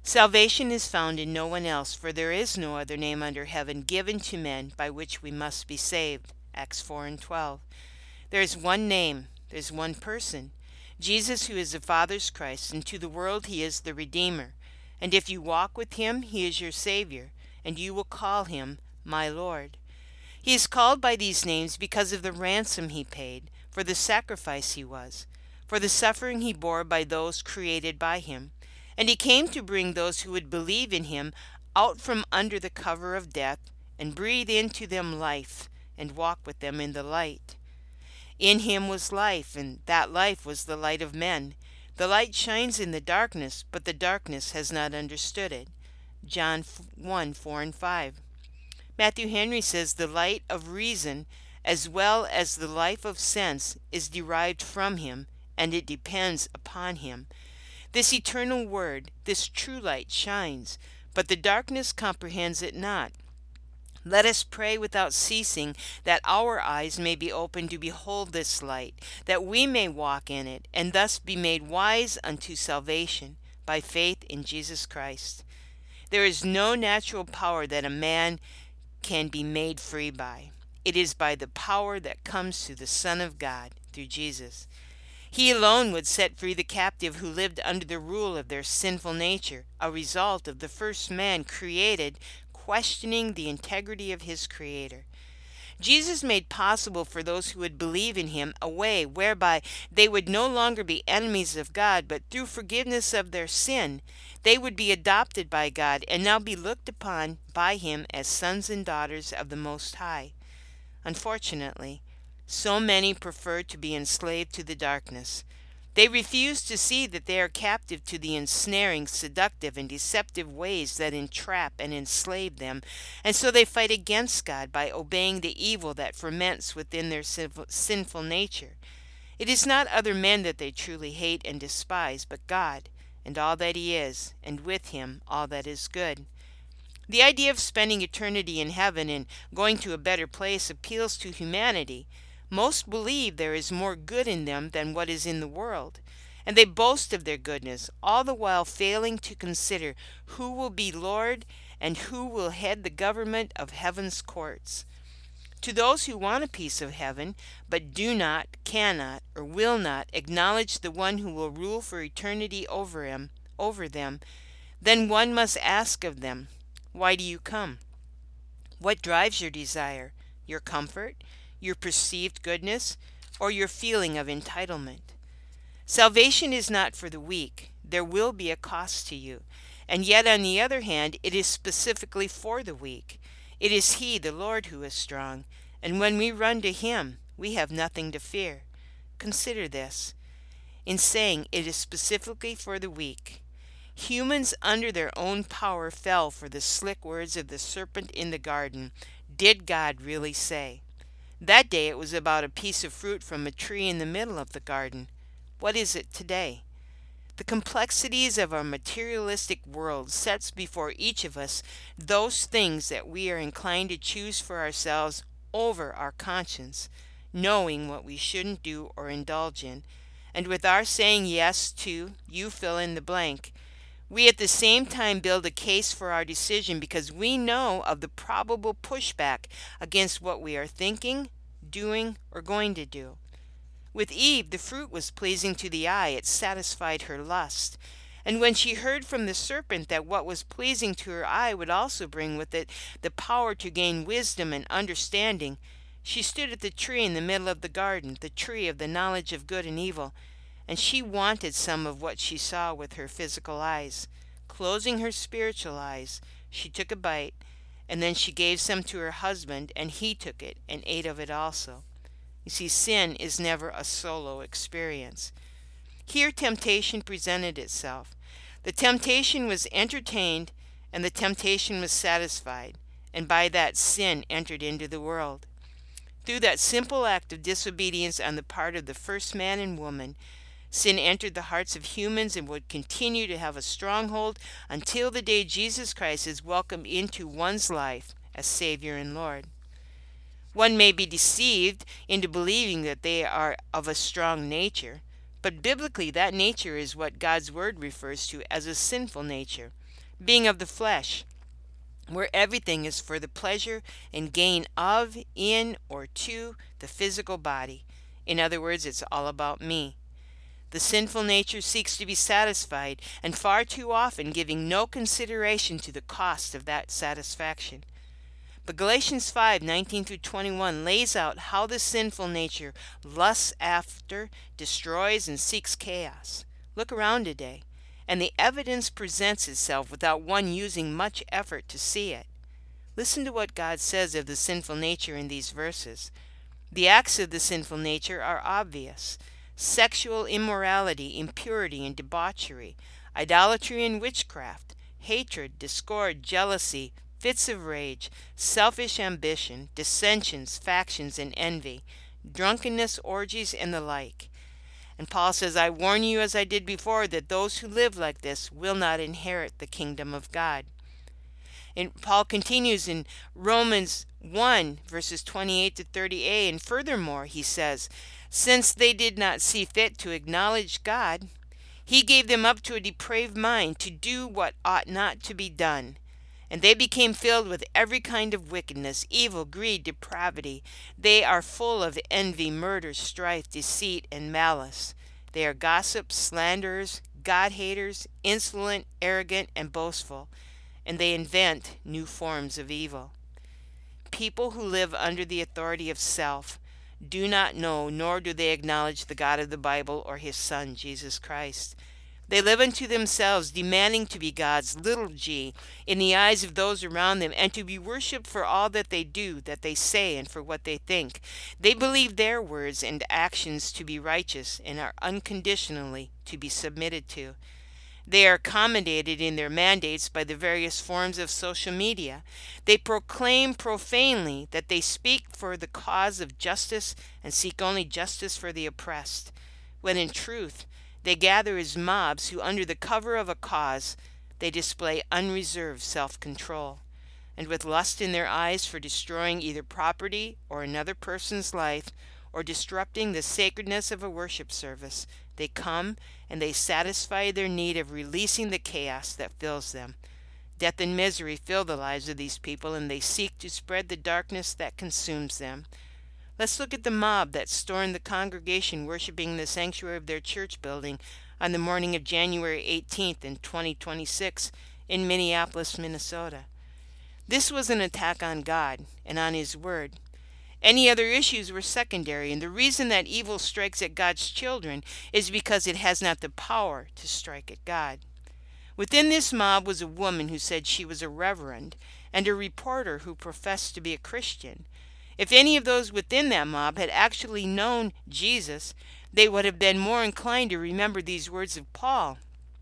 Salvation is found in no one else, for there is no other name under heaven given to men by which we must be saved. Acts 4 and 12. There is one name, there is one person, Jesus, who is the Father's Christ, and to the world he is the Redeemer. And if you walk with him, he is your Savior, and you will call him my Lord. He is called by these names because of the ransom he paid, for the sacrifice he was, for the suffering he bore by those created by him. And he came to bring those who would believe in him out from under the cover of death, and breathe into them life, and walk with them in the light. In him was life, and that life was the light of men. The light shines in the darkness, but the darkness has not understood it. John 1, 4 and 5. Matthew Henry says the light of reason, as well as the life of sense, is derived from him, and it depends upon him. This eternal word, this true light shines, but the darkness comprehends it not. Let us pray without ceasing that our eyes may be opened to behold this light, that we may walk in it, and thus be made wise unto salvation by faith in Jesus Christ. There is no natural power that a man can be made free by. It is by the power that comes through the Son of God, through Jesus. He alone would set free the captive who lived under the rule of their sinful nature, a result of the first man created questioning the integrity of his Creator. Jesus made possible for those who would believe in him a way whereby they would no longer be enemies of God, but through forgiveness of their sin, they would be adopted by God and now be looked upon by him as sons and daughters of the Most High. Unfortunately, so many prefer to be enslaved to the darkness. They refuse to see that they are captive to the ensnaring, seductive, and deceptive ways that entrap and enslave them, and so they fight against God by obeying the evil that ferments within their sinful nature. It is not other men that they truly hate and despise, but God, and all that he is, and with him all that is good. The idea of spending eternity in heaven and going to a better place appeals to humanity. Most believe there is more good in them than what is in the world, and they boast of their goodness, all the while failing to consider who will be Lord and who will head the government of heaven's courts. To those who want a piece of heaven, but do not, cannot, or will not acknowledge the one who will rule for eternity over them, then one must ask of them, why do you come? What drives your desire? Your comfort? Your perceived goodness, or your feeling of entitlement? Salvation is not for the weak. There will be a cost to you. And yet, on the other hand, it is specifically for the weak. It is he, the Lord, who is strong. And when we run to him, we have nothing to fear. Consider this. In saying it is specifically for the weak, humans under their own power fell for the slick words of the serpent in the garden. Did God really say? That day it was about a piece of fruit from a tree in the middle of the garden. What is it today? The complexities of our materialistic world sets before each of us those things that we are inclined to choose for ourselves over our conscience, knowing what we shouldn't do or indulge in, and with our saying yes to, you fill in the blank, we at the same time build a case for our decision because we know of the probable pushback against what we are thinking, doing, or going to do. With Eve, the fruit was pleasing to the eye. It satisfied her lust. And when she heard from the serpent that what was pleasing to her eye would also bring with it the power to gain wisdom and understanding, she stood at the tree in the middle of the garden, the tree of the knowledge of good and evil, and she wanted some of what she saw with her physical eyes. Closing her spiritual eyes, she took a bite, and then she gave some to her husband, and he took it and ate of it also. You see, sin is never a solo experience. Here temptation presented itself. The temptation was entertained, and the temptation was satisfied, and by that sin entered into the world. Through that simple act of disobedience on the part of the first man and woman, sin entered the hearts of humans and would continue to have a stronghold until the day Jesus Christ is welcomed into one's life as Savior and Lord. One may be deceived into believing that they are of a strong nature, but biblically that nature is what God's Word refers to as a sinful nature. being of the flesh, where everything is for the pleasure and gain of, in, or to the physical body. In other words, it's all about me. The sinful nature seeks to be satisfied, and far too often giving no consideration to the cost of that satisfaction. But Galatians 5:19 through 21 lays out how the sinful nature lusts after, destroys, and seeks chaos. Look around today, and the evidence presents itself without one using much effort to see it. Listen to what God says of the sinful nature in these verses. The acts of the sinful nature are obvious: sexual immorality, impurity, and debauchery, idolatry and witchcraft, hatred, discord, jealousy, fits of rage, selfish ambition, dissensions, factions, and envy, drunkenness, orgies, and the like. And Paul says, I warn you, as I did before, that those who live like this will not inherit the kingdom of God. And Paul continues in Romans 1, verses 28 to 30a, and furthermore, he says, since they did not see fit to acknowledge God, he gave them up to a depraved mind to do what ought not to be done. And they became filled with every kind of wickedness, evil, greed, depravity. They are full of envy, murder, strife, deceit, and malice. They are gossips, slanderers, God-haters, insolent, arrogant, and boastful, and they invent new forms of evil. People who live under the authority of self do not know, nor do they acknowledge the God of the Bible or his Son, Jesus Christ. They live unto themselves, demanding to be God's little g in the eyes of those around them, and to be worshipped for all that they do, that they say, and for what they think. They believe their words and actions to be righteous, and are unconditionally to be submitted to. They are accommodated in their mandates by the various forms of social media. They proclaim profanely that they speak for the cause of justice and seek only justice for the oppressed, when in truth they gather as mobs who, under the cover of a cause, they display unreserved self-control. And with lust in their eyes for destroying either property or another person's life, or disrupting the sacredness of a worship service, they come and they satisfy their need of releasing the chaos that fills them. Death and misery fill the lives of these people, and they seek to spread the darkness that consumes them. Let's look at the mob that stormed the congregation worshiping in the sanctuary of their church building on the morning of January 18th in 2026 in Minneapolis, Minnesota. This was an attack on God and on his word. Any other issues were secondary, and the reason that evil strikes at God's children is because it has not the power to strike at God. Within this mob was a woman who said she was a reverend, and a reporter who professed to be a Christian. If any of those within that mob had actually known Jesus, they would have been more inclined to remember these words of Paul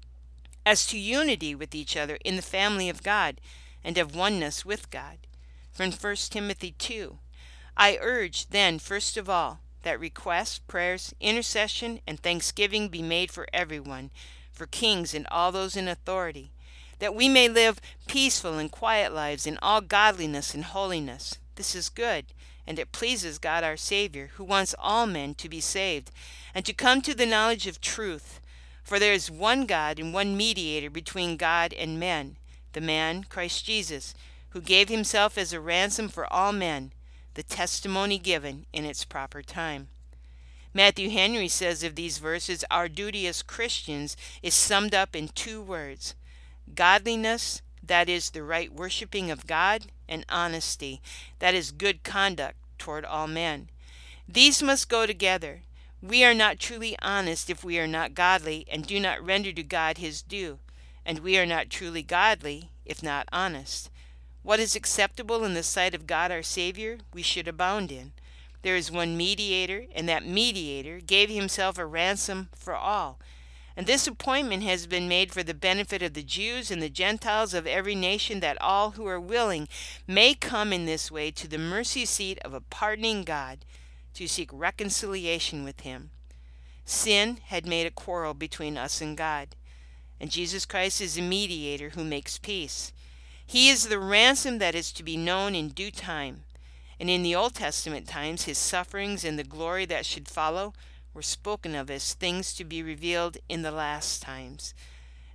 as to unity with each other in the family of God and of oneness with God. From 1 Timothy 2, I urge then, first of all, that requests, prayers, intercession, and thanksgiving be made for everyone, for kings and all those in authority, that we may live peaceful and quiet lives in all godliness and holiness. This is good, and it pleases God our Savior, who wants all men to be saved, and to come to the knowledge of truth. For there is one God and one mediator between God and men, the man Christ Jesus, who gave himself as a ransom for all men, the testimony given in its proper time. Matthew Henry says of these verses, our duty as Christians is summed up in two words: godliness, that is the right worshiping of God, and honesty, that is good conduct toward all men. These must go together. We are not truly honest if we are not godly and do not render to God his due, and we are not truly godly if not honest. What is acceptable in the sight of God our Savior, we should abound in. There is one mediator, and that mediator gave himself a ransom for all. And this appointment has been made for the benefit of the Jews and the Gentiles of every nation, that all who are willing may come in this way to the mercy seat of a pardoning God, to seek reconciliation with him. Sin had made a quarrel between us and God, and Jesus Christ is a mediator who makes peace. He is the ransom that is to be known in due time. And in the Old Testament times, his sufferings and the glory that should follow were spoken of as things to be revealed in the last times.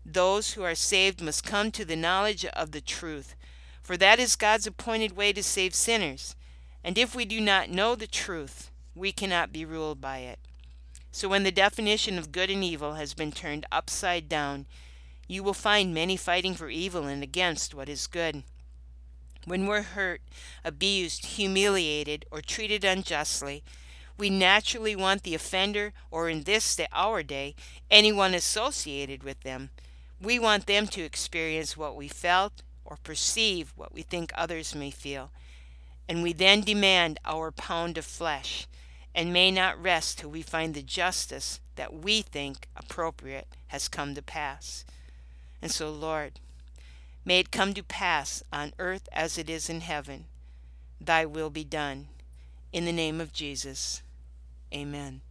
Those who are saved must come to the knowledge of the truth, for that is God's appointed way to save sinners. And if we do not know the truth, we cannot be ruled by it. So when the definition of good and evil has been turned upside down, you will find many fighting for evil and against what is good. When we're hurt, abused, humiliated, or treated unjustly, we naturally want the offender, or in our day, anyone associated with them. We want them to experience what we felt or perceive what we think others may feel. And we then demand our pound of flesh, and may not rest till we find the justice that we think appropriate has come to pass. And so, Lord, may it come to pass on earth as it is in heaven. Thy will be done. In the name of Jesus. Amen.